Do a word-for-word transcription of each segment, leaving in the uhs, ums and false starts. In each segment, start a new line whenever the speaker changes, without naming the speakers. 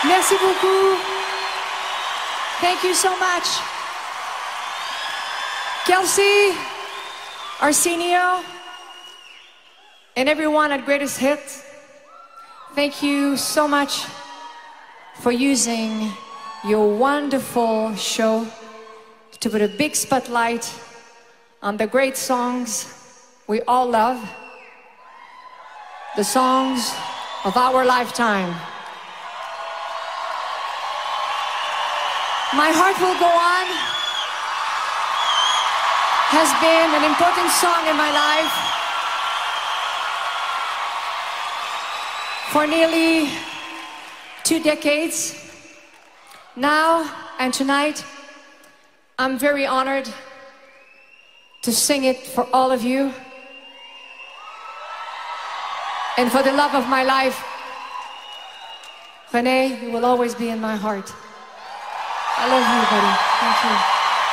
Merci beaucoup. Thank you so much. Kelsey, Arsenio, and everyone at Greatest Hits, thank you so much for using your wonderful show to put a big spotlight on the great songs we all love, the songs of our lifetime. My Heart Will Go On has been an important song in my life for nearly two decades. Now and tonight, I'm very honored to sing it for all of you and for the love of my life. René, you will always be in my heart. I love you, buddy. Thank you.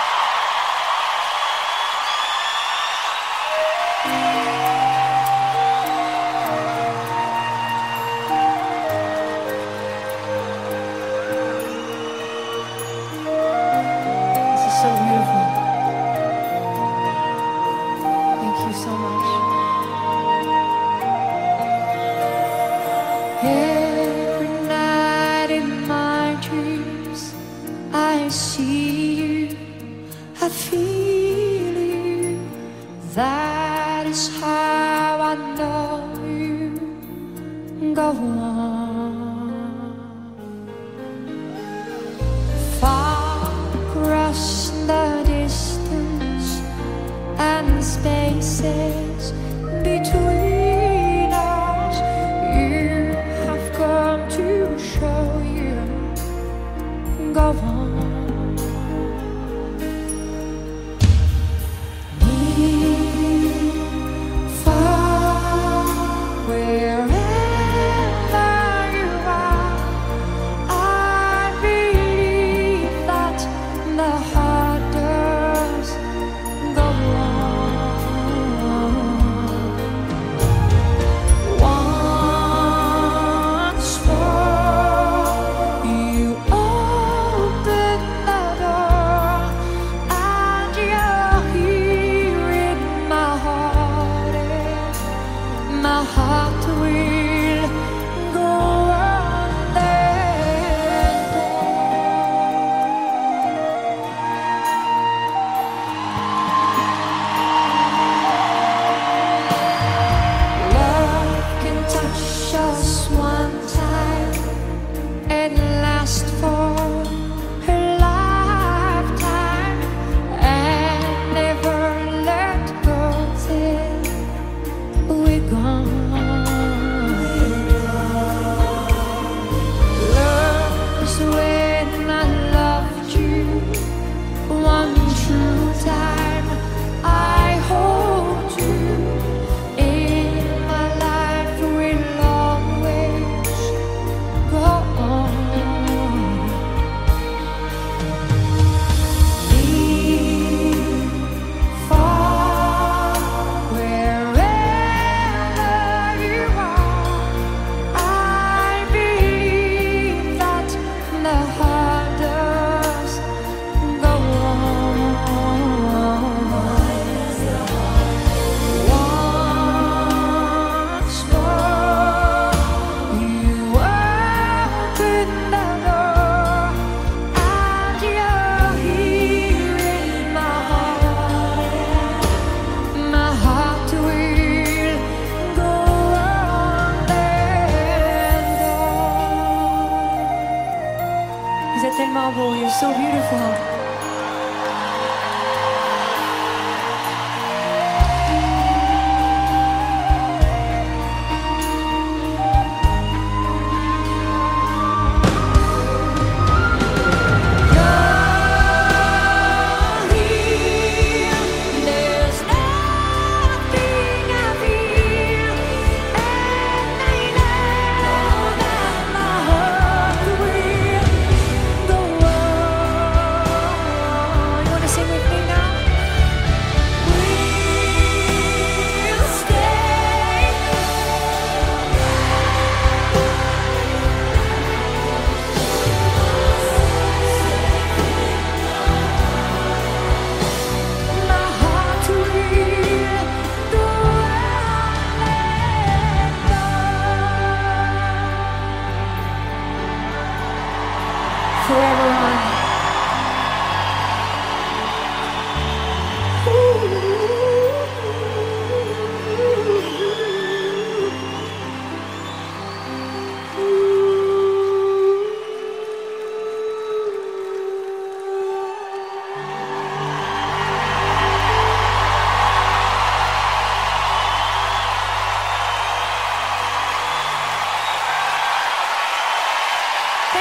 You're so beautiful.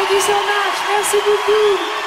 Thank you so much. Merci beaucoup.